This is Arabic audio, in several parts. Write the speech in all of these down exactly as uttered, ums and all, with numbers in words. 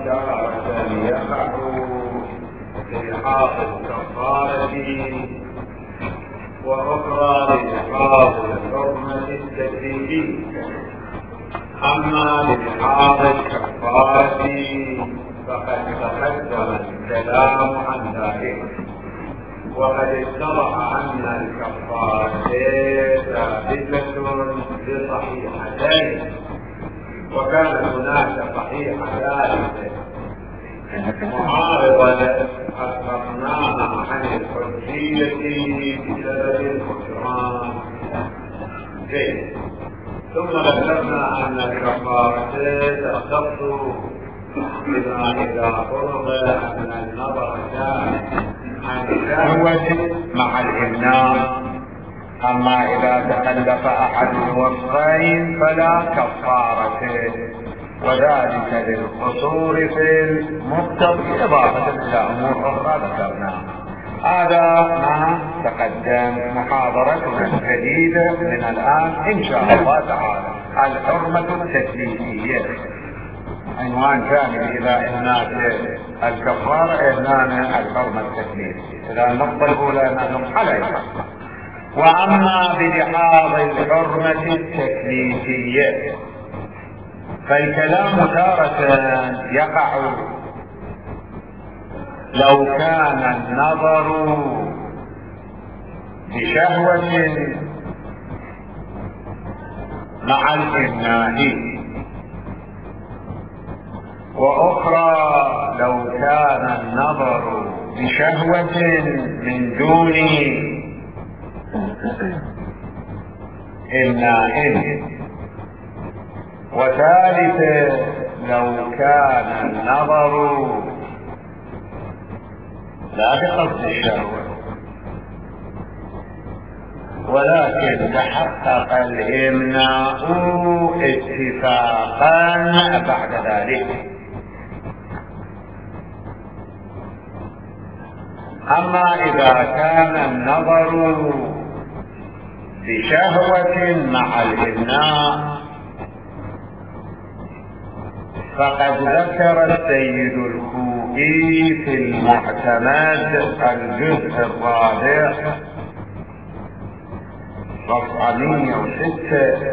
تارة يقع بلحاظ الكفارة وأخرى بلحاظ الحرمة التكليفية. أما بلحاظ الكفارة فقد تقدم الكلام عن ذلك، وقد اتضح أن الكفارة ثابتة بصحيحتين، وكان هناك صحيحة ثالثة معارضة أخبرناها عن الحجية بسبب الخسران. ثم ذكرنا أن الكفارة تختص بما إذا فرض أن النظر كان عن شهوة مع الإمناء، أما إذا تخلف أحد الوصفين فلا كفارة، وذلك للقصور في المقتضى إضافة إلى أمور أخرى ذكرناها. هذا ما تقدم. محاضرتنا الجديدة من الآن إن شاء الله تعالى الحرمة التكليفية، عنوان ثاني إلى إهمال الكفارة إهمال الحرمة التكليفية. إذا النقطة الأولى نقف عليها. وأما بلحاظ الحرمة التكليفية فالكلام تارة يقع لو كان النظر بشهوة مع الإمناء، وأخرى لو كان النظر بشهوة من دون إمناء، وثالث لو كان النظر لا بقصد الشهوة ولكن تحقق الإمناء اتفاقا بعد ذلك. أما إذا كان النظر بشهوة مع الإمناء فقد ذكر السيد الخوئي في المعتمد الجزء الرابع صفحة مئة وستة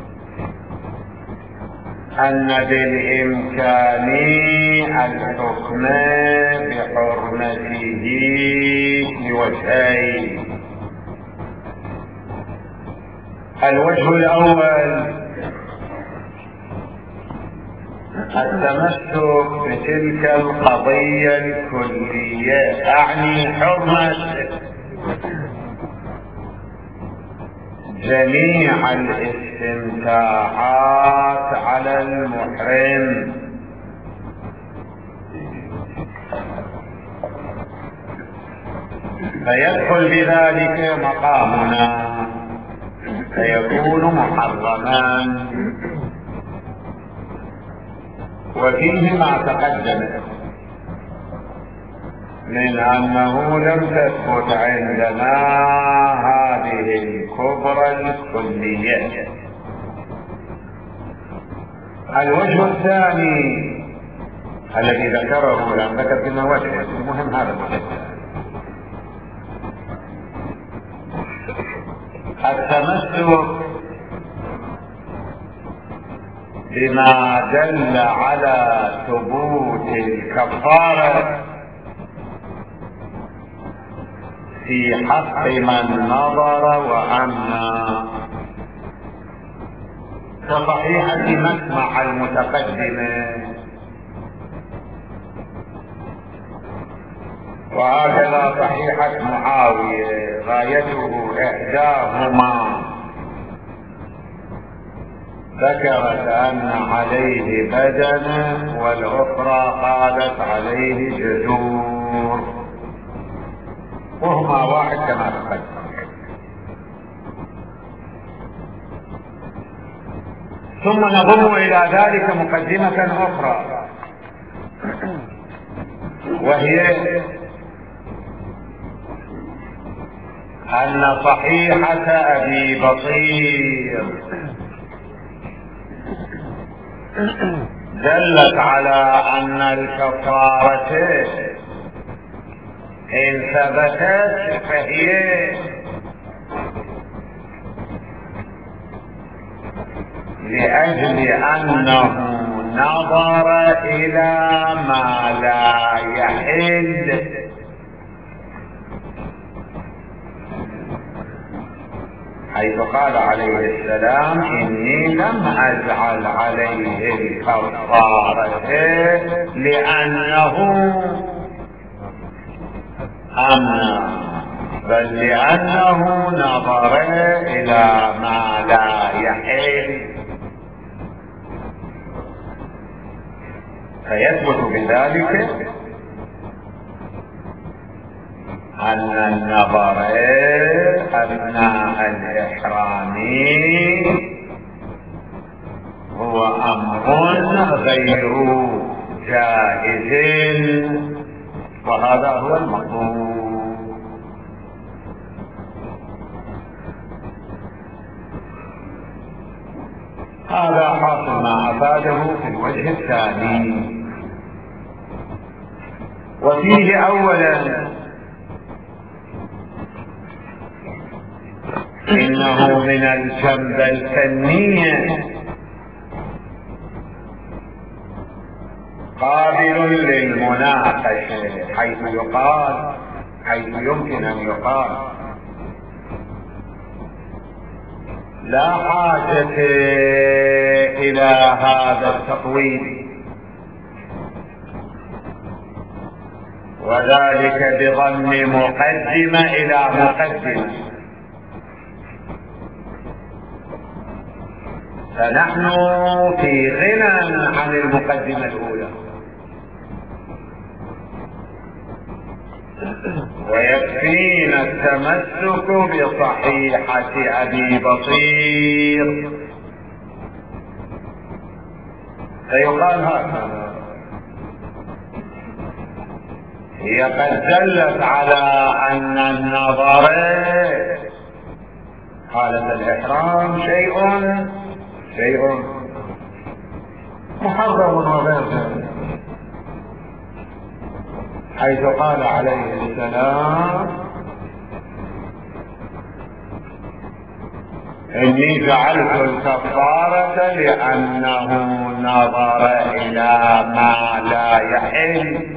أن بالإمكان الحكم بحرمته لوجهين. الوجه الأول التمسك بتلك القضية الكلية، أعني حرمة جميع الاستمتاعات على المحرم، فيدخل بذلك مقامنا فيكون محرما. وفيه ما تقدم من أنه لم تثبت عندنا هذه الكبرى الكلية. الوجه الثاني الذي ذكره لم ذكر في وجه المهم هذا الوجه التمسك بما دل على ثبوت الكفارة في حق من نظر وأمنى، كصحيحة مسمع المتقدمة، وهكذا صحيحة معاوية غايته إحداهما ذكرت أن عليه بدنه والأخرى قالت عليه جذور، وهما واحد كما تقدم. ثم نضم إلى ذلك مقدمة أخرى، وهي أن صحيحة أبي بصير دلت على ان الكفارة ان ثبتت فهي لاجل انه نظر الى ما لا يحل، حيث قال عليه السلام اني لم اجعل عليه الكفارة لانه امنع، بل لانه نظر الى ما لا يحل، فيثبت بذلك أن النظر أثناء الإحرام هو أمر غير جائز، وهذا هو المطلوب. هذا حاصل ما أفاده في الوجه الثاني. وفيه أولا إنه من الجنب الفنية قابل للمناقشة، حيث يقال حيث يمكن أن يقال لا حاجة إلى هذا التطويل، وذلك بضم مقدمة إلى مقدمة، فنحن في غنى عن المقدمة الأولى، ويكفينا التمسك بصحيحة أبي بصير. فيقال هكذا: هي قد دلت على أن النظر حالة الإحرام شيء شيء محرم وغير ذلك، حيث قال عليه السلام: إني جعلت الكفارة لأنه نظر إلى ما لا يحل.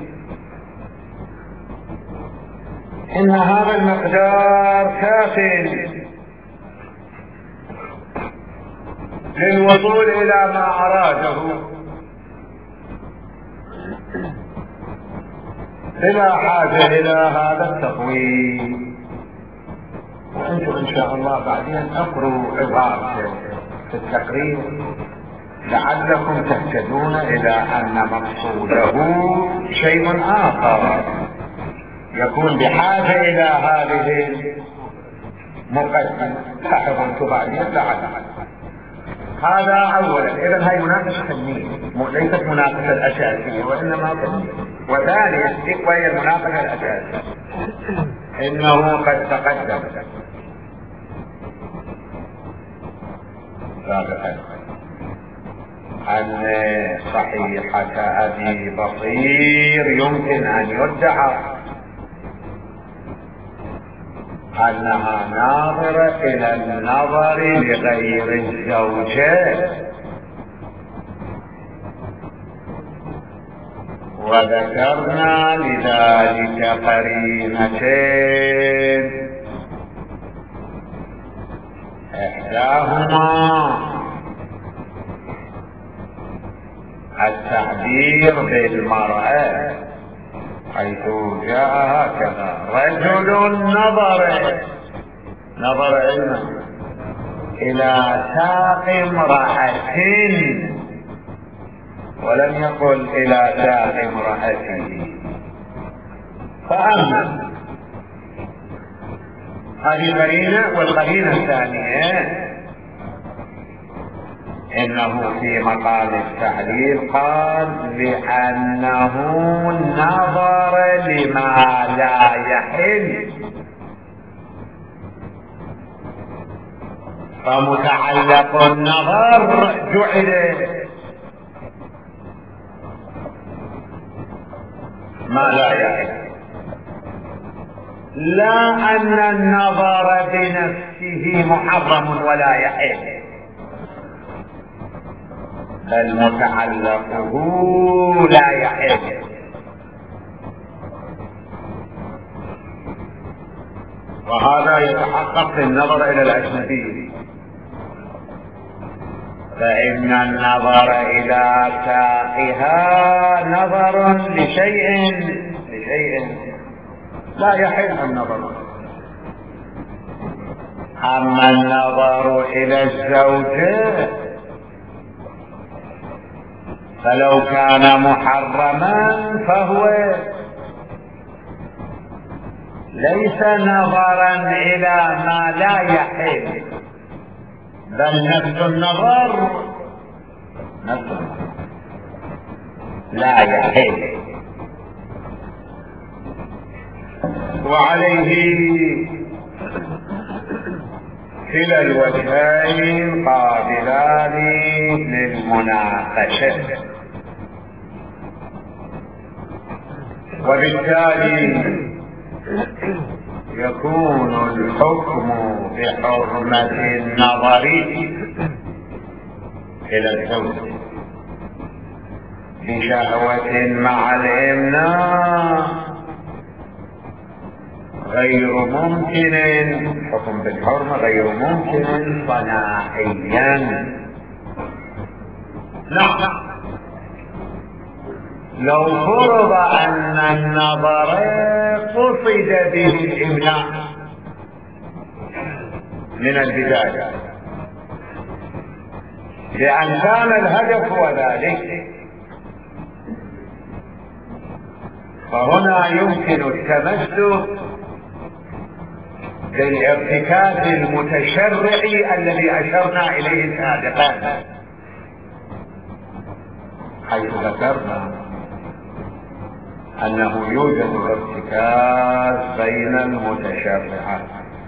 إن هذا المقدار كاف للوصول إلى ما أراده بلا حاجة إلى هذا التطويل. وأنتم إن شاء الله بعدين اقروا عبارة في التقرير لعلكم تهتدون إلى أن مقصوده شيء آخر يكون بحاجة إلى هذه المقدمة. لاحظوا أنتم بعدين لعلكم. هذا أولا. إذن هاي مناقشة فنية ليست مناقشة أساسية وإنما فنية. وثانيا وهي المناقشة الأساسية إنه قد تقدم سابقا أن صحيحة أبي بصير يمكن أن يدعى أنها ناظرة إلى النظر لغير الزوجة، وذكرنا لذلك قرينتين: إحداهما التعبير بالمرأة، حيث جاء هكذا: رجل نظر نظر علما إلى ساق امرأة، ولم يقل إلى ساق امرأته، فأما هذه قرينة. والقرينة الثانية إنه في مقام التعليل قال لأنه نظر لما لا يحل، فمتعلق النظر جعل ما لا يحل، لا أن النظر بنفسه محرم ولا يحل، بل متعلقه لا يحل. وهذا يتحقق في النظر إلى الأجنبي، فإن النظر إلى ساقها نظر لشيء لشيء لا يحل النظر. أما النظر إلى الزوجة فلو كان محرما فهو ليس نظرا إلى ما لا يحل، بل نفس النظر نفس لا يحل. وعليه كلا الوجهين قابلان للمناقشة، وبالتالي يكون الحكم بحرمة النظر إلى الزوج بشهوة مع الإمناء غير ممكن، حكم بالحرمة غير ممكن صناعيا. نعم، لو فرض أن النظر قصد به الإمناء من البداية لأن كان الهدف هو ذلك، فهنا يمكن التمسك بالارتكاز المتشرعي الذي أشرنا إليه سابقا، حيث ذكرنا أنه يوجد ارتكاز بين المتشرعات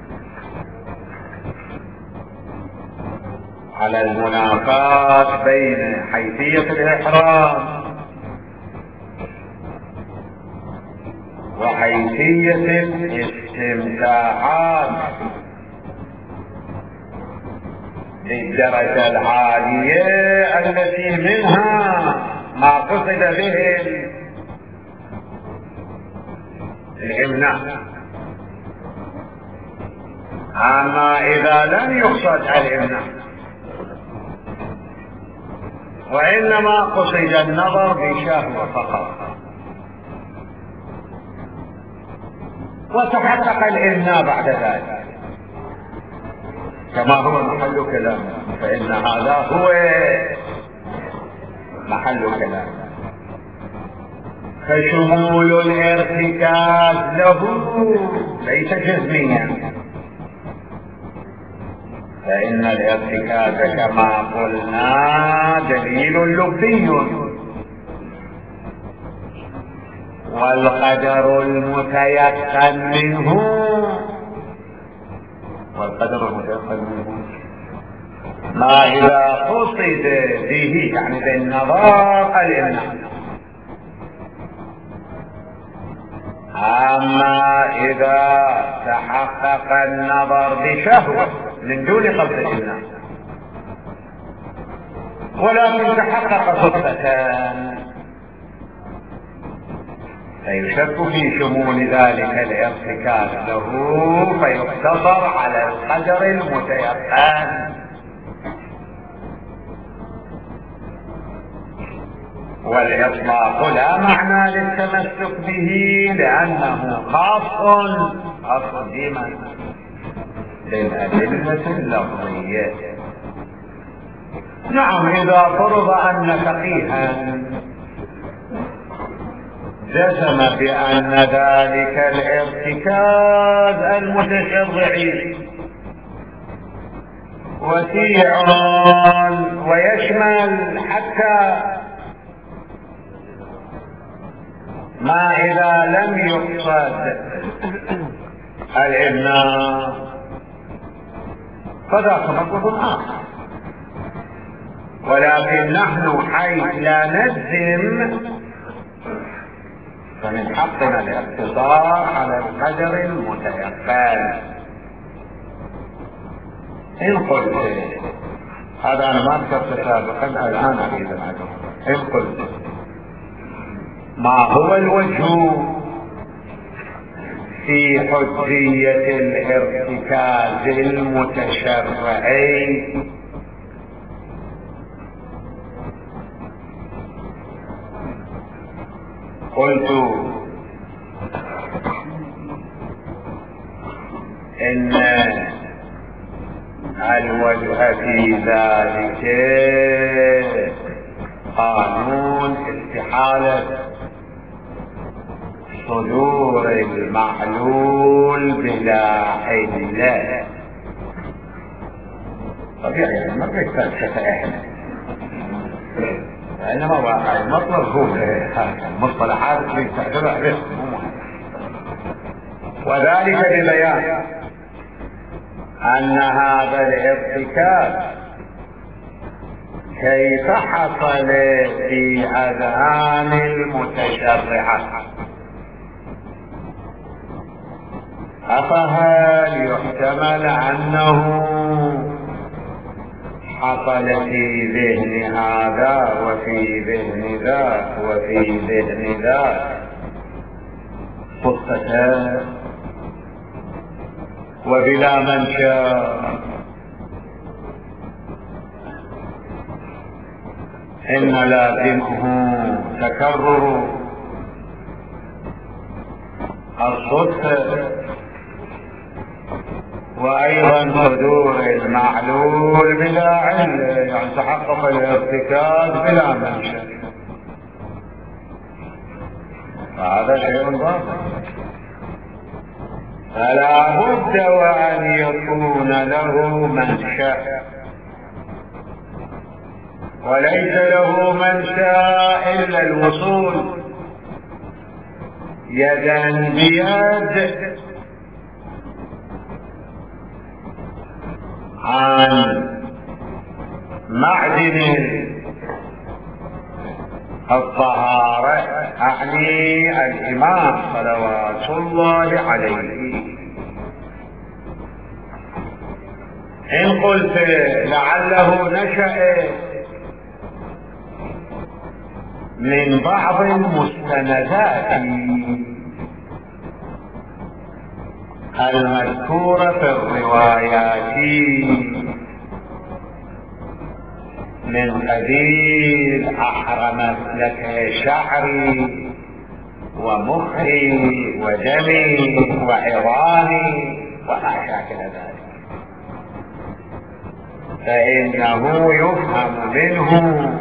على المنافاة بين حيثية الإحرام وحيثية الاستمتاعات للدرجة العالية التي منها ما قصد به الإمناء. أما إذا لم يقصد الإمناء وإنما قصد النظر بشهوة فقط وتحقق الإمناء بعد ذلك كما هو محل كلامه، فإن هذا هو محل كلامه. فشمول الارتكاز له ليس جزميا، فإن الارتكاز كما قلنا دليل لبي، والقدر المتيقن منه والقدر المتيقن منه ما إذا قصد به يعني بالنظر الإمناء. أما إذا تحقق النظر بشهوة من دون قصد الإمناء ولكن تحقق صدفة فيشك في شمول ذلك الارتكاز له، فيقتصر على القدر المتيقن. والإطلاق لا معنى للتمسك به لأنه خاص خاص بمن بالأدلة اللفظية. نعم، إذا فرض أن فقيها جزم بأن ذلك الارتكاز المتشرعي وسيع ويشمل حتى ما إذا لم يقصد الإمناء فذاك مطلب آخر، ولكن نحن حيث لا نجزم فمن حقنا الاقتصار على القدر المتيقن. إن قلت هذا أنا ما ذكرت سابقا، الآن أريد أن أقول إن قلت ما هو الوجه في حجية الارتكاز المتشرعي؟ قلت إن الوجه في ذلك قانون استحالة صدور المعلول بلا علة. طبيعي ما في فلسفة احنا، انما واقع المطلب هو المصطلحات اللي تستخدمها به، وذلك ببيان ان هذا الارتكاب كيف حصل في اذهان المتشرعة. أفهل يحتمل أنه حصل في ذهن هذا وفي ذهن ذاك وفي ذهن ذاك صدفة وبلا منشأ؟ إن لازمه تكرر الصدفة وأيضا صدور المعلول بلا علة، يعني تحقق الارتكاز بلا منشأ، هذا شيء باطل. فلا بد وأن يكون له منشأ، وليس له منشأ إلا الوصول يدا بيد عن معدن الطهارة، أعني الإمام صلوات الله عليه. إن قلت لعله نشأ من بعض المستندات المذكورة في الروايات من قبيل أحرمت لك شعري ومخي ودمي وعظامي وما شاكل ذلك، فإنه يفهم منه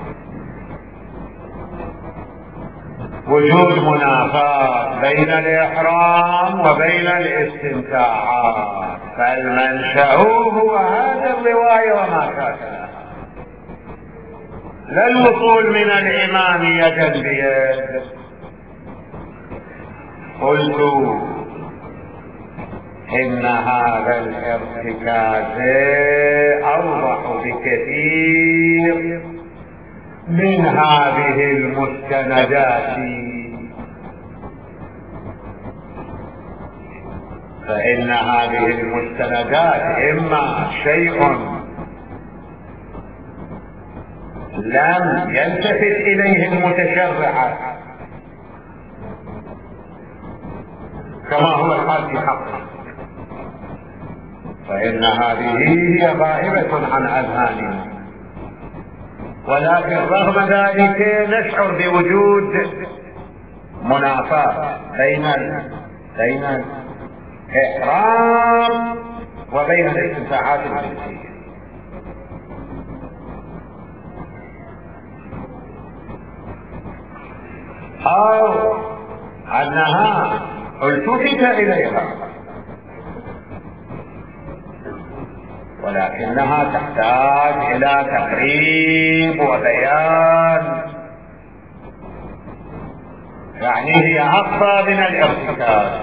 وجود منافاة بين الإحرام وبين الاستمتاعات، فالمنشأ هو هذا الرواية وما شاكلها، لا الوصول من الإمام يدا بيد. قلت إن هذا الارتكاز أوضح بكثير من هذه المستندات، فإن هذه المستندات إما شيء لم يلتفت إليه المتشرع كما هو الحال في حقه، فإن هذه هي غائبة عن أذهاننا، ولكن رغم ذلك نشعر بوجود منافاة بين بين الإحرام وبين الاستمتاعات الجنسية. أو أنها التفت إليها ولكنها تحتاج إلى تقريب وبيان، يعني هي أقصى من الارتكاز،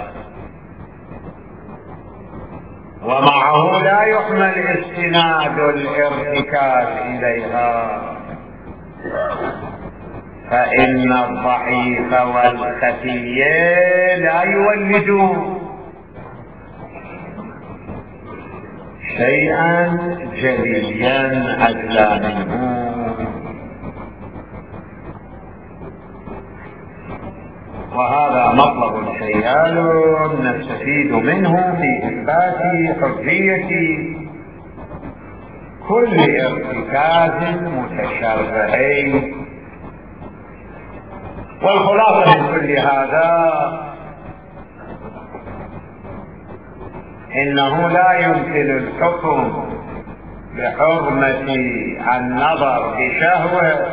ومعه لا يحمل استناد الارتكاز إليها، فإن الضعيف والخفي لا يولد شيئا جليا أجلى منه. وهذا مطلب شيال نستفيد منه في إثبات حجية كل ارتكاز متشرعي. والخلاصة من كل هذا إنه لا يمكن الحكم بحرمة النظر بشهوة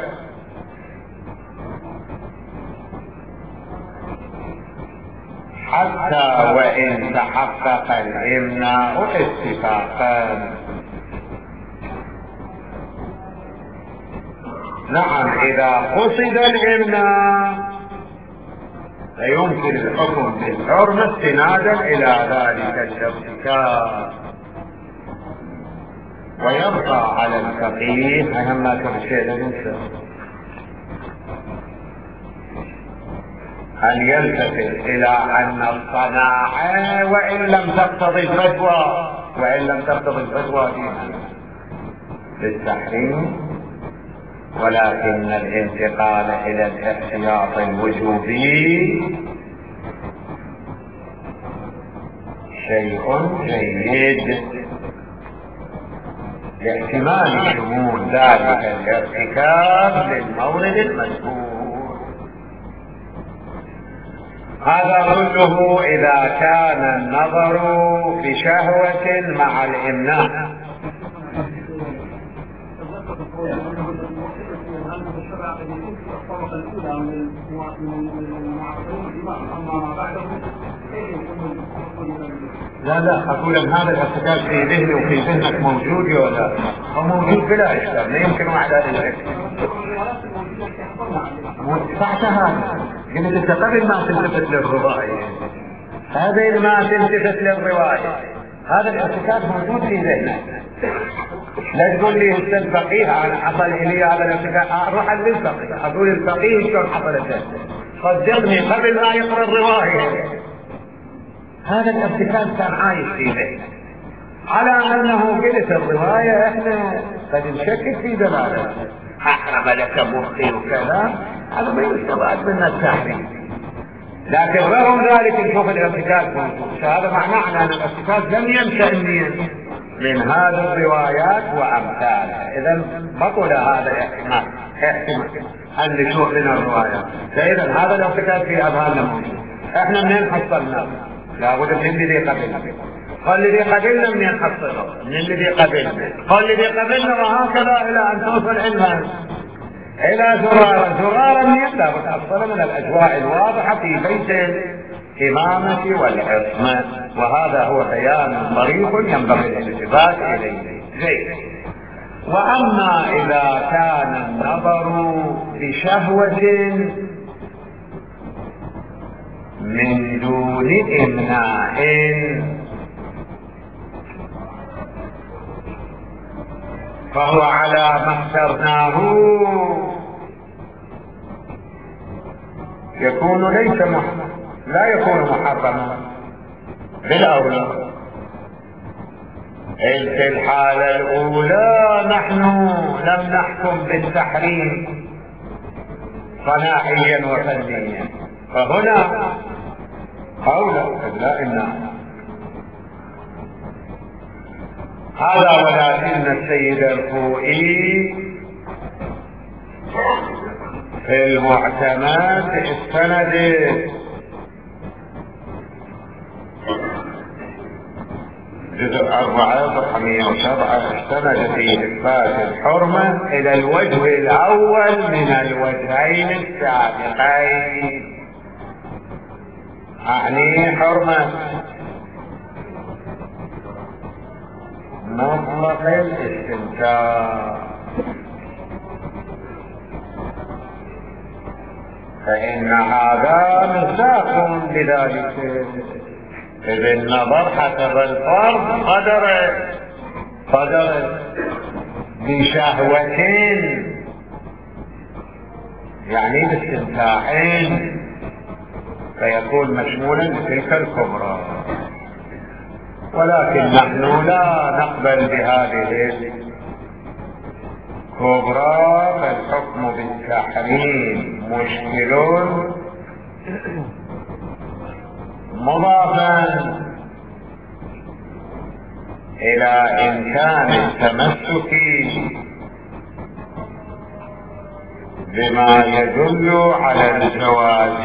حتى وإن تحقق الإمناء اتفاقا. نعم، إذا قصد الإمناء فيمكن الحكم بالحرمة استنادا إلى ذلك الارتكاب. ويبقى على الفقيه أهم شيء الإنسان أن يلتفت إلى أن الصناعة وإن لم تقتضي الفتوى وإن لم تقتضي الفتوى فيها للتحريم، ولكن الانتقال إلى الاحتياط الوجوبي شيء جيد لاحتمال شمول ذلك الارتكاب للمورد المذكور. هذا كله إذا كان النظر بشهوة مع الإمناء. لا لا أقول أن هذا الارتكاز في ذهني وفي ذهنك موجود ولا هو موجود بلا إشكال، لا يمكن واحد هذا الشيء. صحت هذا قلت أنت قبل ما تلتفت للرواية، هذا ما تلتفت للرواية، هذا الارتكاز موجود في ذهنك. لا تقول لي استاذ فقيه انا حصل لي هذا الارتكاز، اروح للفقيه اقول الفقيه شلون حصلت، صدقني قبل ما يقرا الروايه هذا الارتكاز كان عايش في ذهنك. على انه قلت الروايه احنا قد نشكك في دلالته، احرم لك مخي وكذا، هذا ما يستبعد منا التحريم. لكن رغم ذلك نشوف الارتكاز موجود، هذا معناه ان الارتكاز لم ينشأ من هذه الروايات وامثالها. اذا بطل هذا الاحتمال احتمال ان نشوف من الروايات. فاذا هذا الارتكاز في اذهاننا موجود. احنا منين حصلناه؟ لابد من الذي قبلنا. قال الذي قبلنا منين حصله؟ من الذي قبلنا. قال الذي قبلنا وهكذا الى ان توصل الى الى زرارة. زرارة منين؟ لا بتحصل من الاجواء الواضحة في بيت الإمامة والعصمة. وهذا هو بيان طريق ينبغي الالتفات إليه. زين. وأما إذا كان النظر بشهوة من دون إمناء فهو على ما اخترناه يكون ليس محرم، لا يكون محرما بالأولى. في الحالة الأولى نحن لم نحكم بالتحريم صناعيا وفنيا، فهنا أولى لا إمناء. هذا ولكن السيد الخوئي في المعتمد استند جزء أربعة صفحة مئة وسبعة استند في إثبات الحرمة إلى الوجه الأول من الوجهين السابقين، أعني حرمة مطلق الاستمتاع، فإن هذا مصداق لذلك. إذ النظر حسب الفرض قدر قدر بشهوة يعني باستمتاعين فيكون مشمولا بتلك الكبرى. ولكن نحن لا نقبل بهذه الكبرى، فالحكم بالتحريم مشكل مضافا الى امكان التمسك بما يدل على الجواز،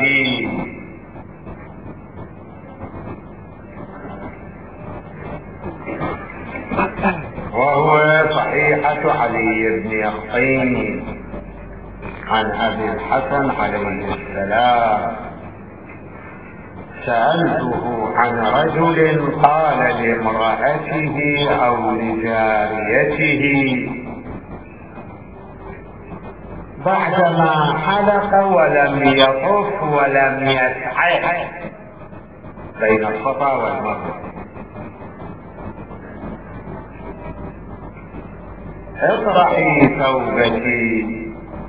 وهو صحيحة علي بن يقطين عن ابي الحسن عليه السلام: سألته عن رجل قال لامرأته او لجاريته بعدما حلق ولم يطف ولم يسعى بين الصفا والمروة: اطرحي ثوبك.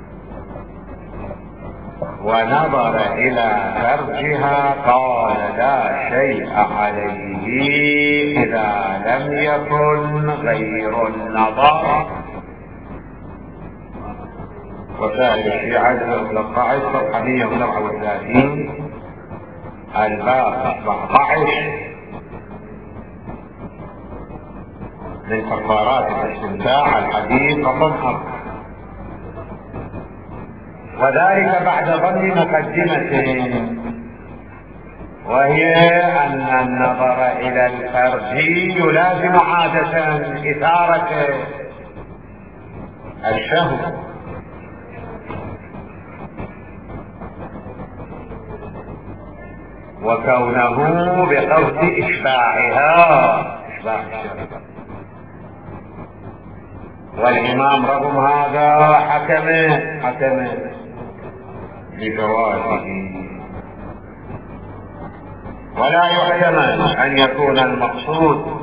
ونظر الى فرجها قال: لا شيء عليه اذا لم يكن غير النظر. وسائل الشيعة القاعد صفحة مئة وسبعة وثلاثين الباب سبعة عشر من كفارات الاستمتاع الحديث رقم أربعة، وذلك بعد ضمن مقدمة، وهي أن النظر إلى الفرج يلازم عادة إثارة الشهوة، وكونه بقصد إشباعها، إشباع الشهوة. والإمام رغم هذا حكم حكم بجوازه. ولا يحتمل أن يكون المقصود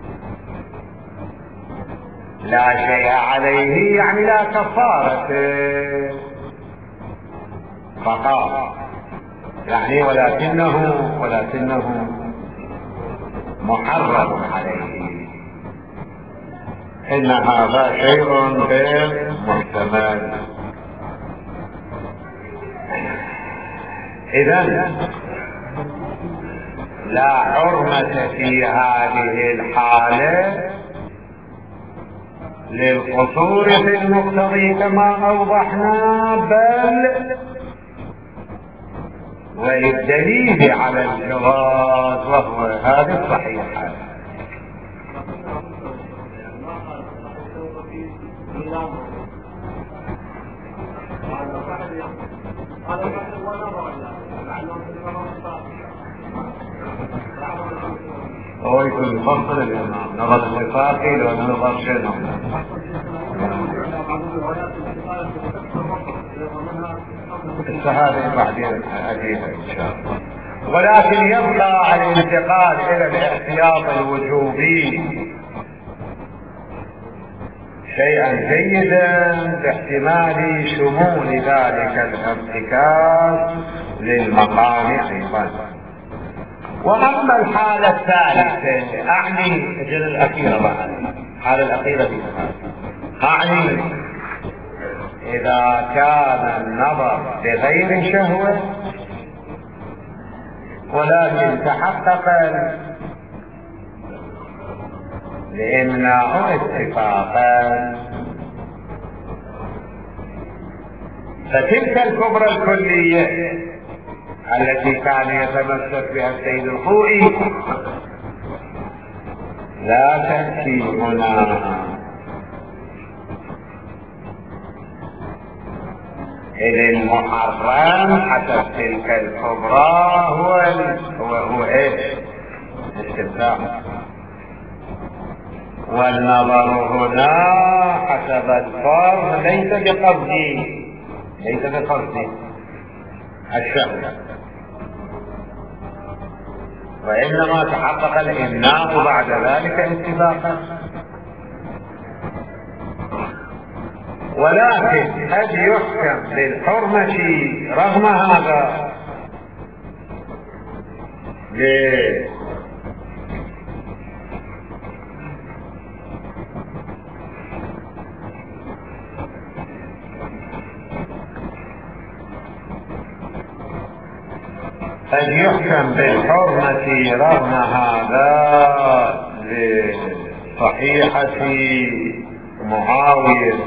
لا شيء عليه يعني لا كفارة فقط، يعني ولكنه ولكنه محرم عليه. إن هذا شيء غير محتمل. إذن لا حرمة في هذه الحالة للقصور في المقتضي كما أوضحنا، بل وللدليل على الجواز، وهو هذا الصحيح. هو يكون يفصل الإمام نظر الوفاقي لو نظر شنو الشهادة بعدين أجيبها إن شاء الله. ولكن يبقى الانتقال إلى الاحتياط الوجوبي شيئا جيدا باحتمال شمول ذلك الارتكاز للمقام أيضا. وأما الحالة الثالثة، أعني الجزء الأخيرة بعد الحالة الأخيرة في أعني إذا كان النظر بغير شهوة ولكن تحقق الإمناع اتفاقا، فتلك الكبرى الكلية التي كان يتمسك بها السيد الخوئي لا تأتي هنا، إذ المحرم حسب تلك الكبرى هو هو هو ايش؟ الاستمتاع. والنظر هنا حسب الفرض ليس بقصدي ليس بقصدي الشهوة، وإنما تحقق الإمناع بعد ذلك اتفاقا. ولكن قد يحكم بالحرمة رغم هذا. ليه؟ قد يحكم بالحرمة رغم هذا لصحيحة معاوية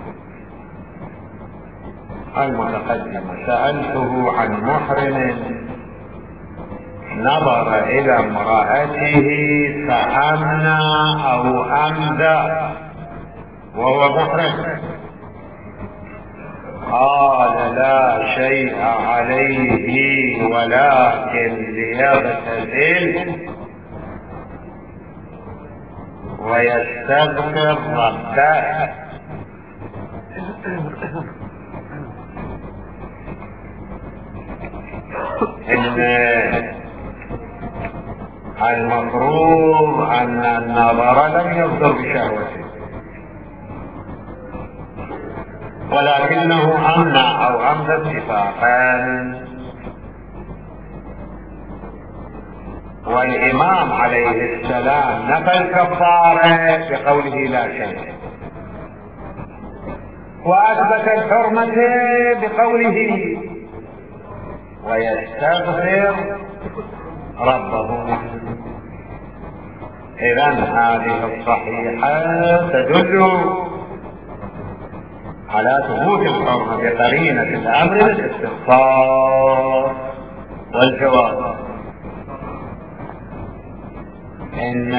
المتقدمة: سألته عن محرم نظر إلى امرأته فأمنى أو أمدى وهو محرم، قال: لا شيء عليه ولكن ليغتسل ويستغفر ربه. إن المفروض أن النظر لم يصدر بشهوته، ولكنه أمنع أو أمدى اتفاقا. والإمام عليه السلام نفى الكفارة بقوله لا شيء، وأثبت الحرمة بقوله ويستغفر ربه. إذن هذه الصحيحة تدل على ثبوت الحرمة بقرينة الأمر بالاستغفار والجواب. إن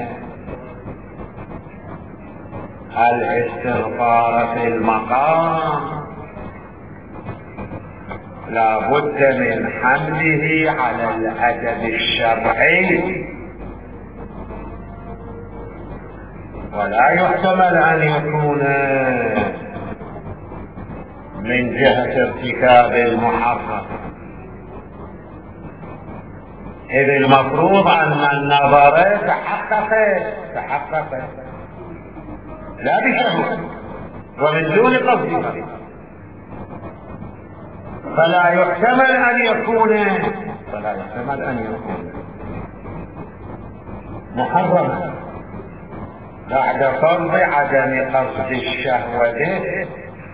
الاستغفار في المقام لا بد من حمله على الأدب الشرعي، ولا يحتمل أن يكون من جهة ارتكاب المحرم، إذ المفروض أن النظر تحقق تحقق لا بشهوة ومن دون قصدها، فلا يحتمل أن يكون فلا يحتمل أن يكون محرما بعد فرض عدم قصد الشهوة به.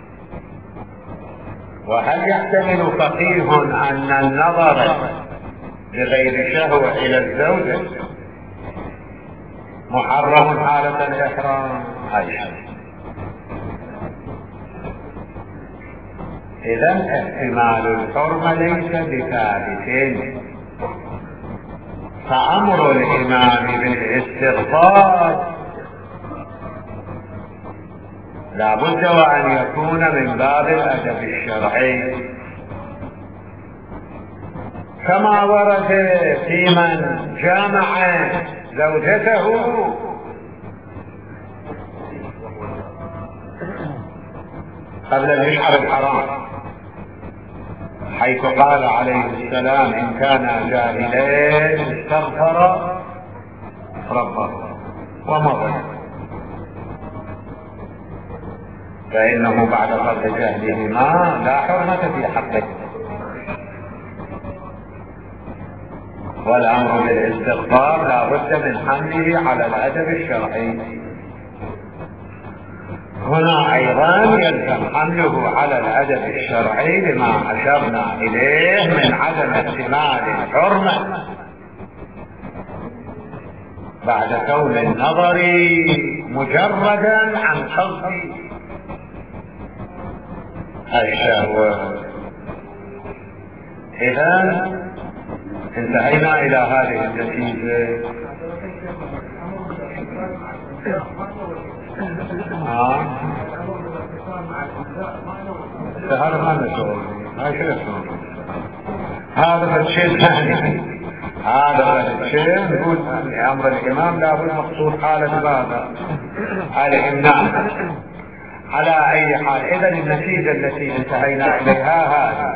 وهل يحتمل فقيه أن النظر بغير شهوة إلى الزوجة محرم حالة الإحرام؟ أجل. إذن احتمال الحرمة ليس بثابت، فأمر الإمام بالاستغفار لا بد وأن يكون من باب الأدب الشرعي، كما ورد في من جامع زوجته قبل المشعر الحرام، حيث قال عليه السلام: إن كان جاهلين استغفر ربه ومضى، فإنه بعد فرض جهلهما لا حرمة في حقه. والأمر بالاستغفار لا بد من حمله على الأدب الشرعي. هنا أيضا يلزم حمله على الأدب الشرعي لما أشرنا إليه من عدم احتمال الحرمة بعد كون النظر مجردا عن قصد الشهوة. إذا انتهينا إلى هذه النتيجة. اه هذا ما نشوف، هاي شو يسمونه؟ هذا الشيء ثاني، هذا الشيء نقول أمر الإمام لا بد مقصود حالة هذا الإمناع. على أي حال، إذا النتيجة التي انتهينا إليها هذه: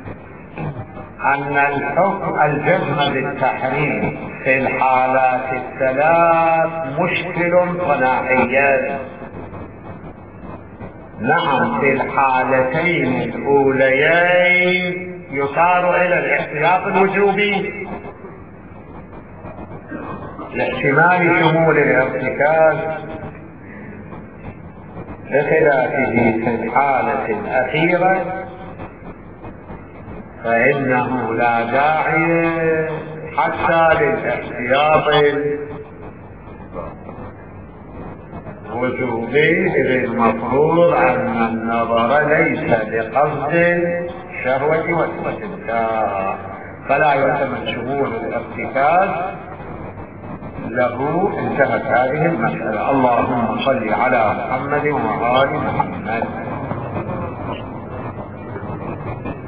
أن الحكم الجزم بالتحريم في الحالات الثلاث مشكل صناعيا، نعم، في الحالتين الأوليين يصار إلى الاحتياط الوجوبي لاحتمال شمول الارتكاز، بخلافه في الحالة الأخيرة فإنه لا داعي حتى للاحتياط الوجوبي، إذ المفروض أن النظر ليس بقصد الشهوة والاستمتاع، فلا يعتمد شمول الارتكاز له. انتهت هذه المسألة. اللهم صل على محمد وآل محمد.